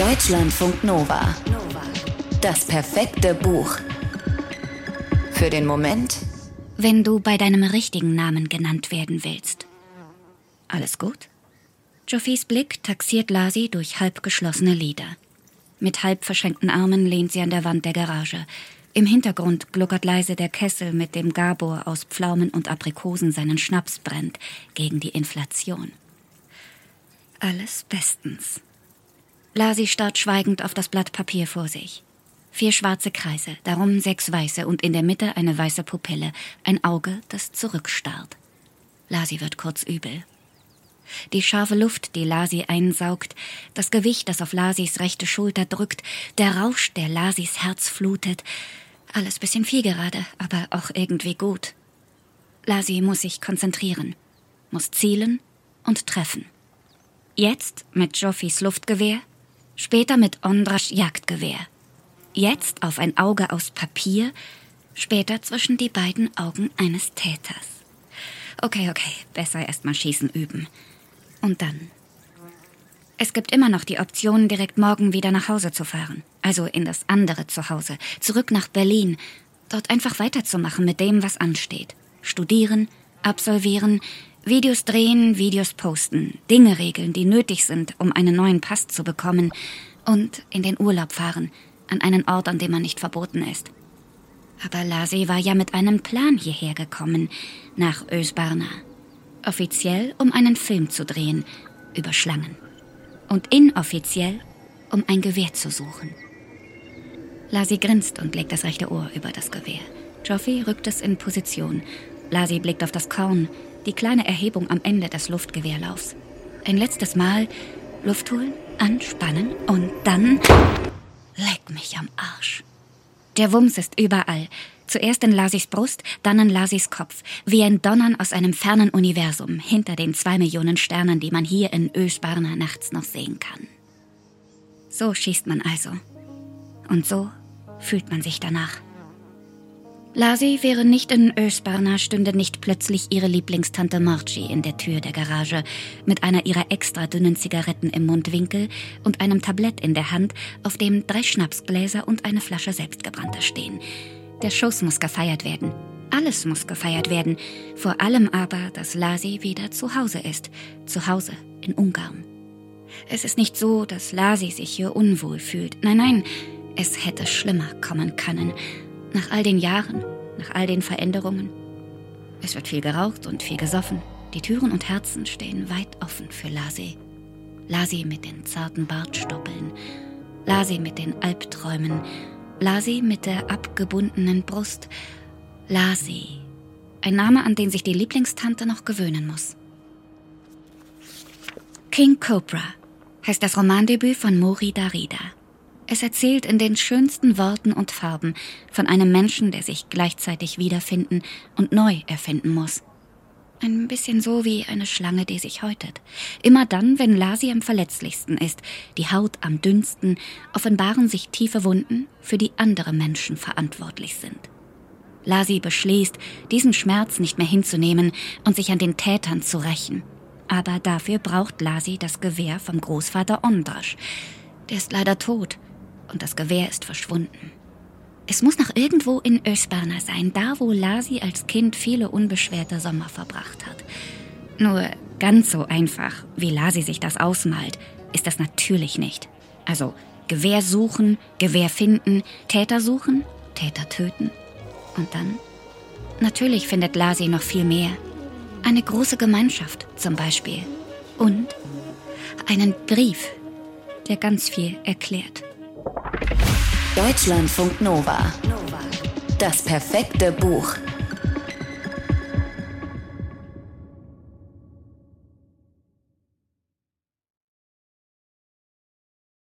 Deutschlandfunk Nova. Das perfekte Buch. Für den Moment, wenn du bei deinem richtigen Namen genannt werden willst. Alles gut? Joffies Blick taxiert Lasi durch halb geschlossene Lider. Mit halb verschränkten Armen lehnt sie an der Wand der Garage. Im Hintergrund gluckert leise der Kessel, mit dem Gabor aus Pflaumen und Aprikosen seinen Schnaps brennt, gegen die Inflation. Alles bestens. Lasi starrt schweigend auf das Blatt Papier vor sich. 4 schwarze Kreise, darum 6 weiße und in der Mitte eine weiße Pupille, ein Auge, das zurückstarrt. Lasi wird kurz übel. Die scharfe Luft, die Lasi einsaugt, das Gewicht, das auf Lasis rechte Schulter drückt, der Rausch, der Lasis Herz flutet, alles bisschen viel gerade, aber auch irgendwie gut. Lasi muss sich konzentrieren, muss zielen und treffen. Jetzt mit Joffies Luftgewehr, später mit Ondrasch Jagdgewehr. Jetzt auf ein Auge aus Papier, später zwischen die beiden Augen eines Täters. Okay, besser erst mal schießen üben. Und dann? Es gibt immer noch die Option, direkt morgen wieder nach Hause zu fahren. Also in das andere Zuhause, zurück nach Berlin. Dort einfach weiterzumachen mit dem, was ansteht. Studieren, absolvieren, Videos drehen, Videos posten, Dinge regeln, die nötig sind, um einen neuen Pass zu bekommen. Und in den Urlaub fahren, an einen Ort, an dem man nicht verboten ist. Aber Lasi war ja mit einem Plan hierher gekommen, nach Ösbarna. Offiziell, um einen Film zu drehen, über Schlangen. Und inoffiziell, um ein Gewehr zu suchen. Lasi grinst und legt das rechte Ohr über das Gewehr. Joffi rückt es in Position. Lasi blickt auf das Korn, die kleine Erhebung am Ende des Luftgewehrlaufs. Ein letztes Mal Luft holen, anspannen und dann... Leck mich am Arsch. Der Wumms ist überall. Zuerst in Lasis Brust, dann in Lasis Kopf. Wie ein Donnern aus einem fernen Universum, hinter den 2 Millionen Sternen, die man hier in Ösbarna nachts noch sehen kann. So schießt man also. Und so fühlt man sich danach. Lasi wäre nicht in Ösbarna, stünde nicht plötzlich ihre Lieblingstante Marci in der Tür der Garage mit einer ihrer extra dünnen Zigaretten im Mundwinkel und einem Tablett in der Hand, auf dem 3 Schnapsgläser und eine Flasche selbstgebrannter stehen. Der Schuss muss gefeiert werden. Alles muss gefeiert werden. Vor allem aber, dass Lasi wieder zu Hause ist. Zu Hause in Ungarn. Es ist nicht so, dass Lasi sich hier unwohl fühlt. Nein, es hätte schlimmer kommen können. Nach all den Jahren, nach all den Veränderungen. Es wird viel geraucht und viel gesoffen. Die Türen und Herzen stehen weit offen für Lasi. Lasi mit den zarten Bartstoppeln. Lasi mit den Albträumen. Lasi mit der abgebundenen Brust. Lasi. Ein Name, an den sich die Lieblingstante noch gewöhnen muss. King Cobra heißt das Romandebüt von Mori Darida. Es erzählt in den schönsten Worten und Farben von einem Menschen, der sich gleichzeitig wiederfinden und neu erfinden muss. Ein bisschen so wie eine Schlange, die sich häutet. Immer dann, wenn Lasi am verletzlichsten ist, die Haut am dünnsten, offenbaren sich tiefe Wunden, für die andere Menschen verantwortlich sind. Lasi beschließt, diesen Schmerz nicht mehr hinzunehmen und sich an den Tätern zu rächen. Aber dafür braucht Lasi das Gewehr vom Großvater Ondrasch. Der ist leider tot. Und das Gewehr ist verschwunden. Es muss noch irgendwo in Ösbarna sein, da wo Lasi als Kind viele unbeschwerte Sommer verbracht hat. Nur ganz so einfach, wie Lasi sich das ausmalt, ist das natürlich nicht. Also Gewehr suchen, Gewehr finden, Täter suchen, Täter töten. Und dann? Natürlich findet Lasi noch viel mehr. Eine große Gemeinschaft zum Beispiel. Und einen Brief, der ganz viel erklärt. Deutschlandfunk Nova. Das perfekte Buch.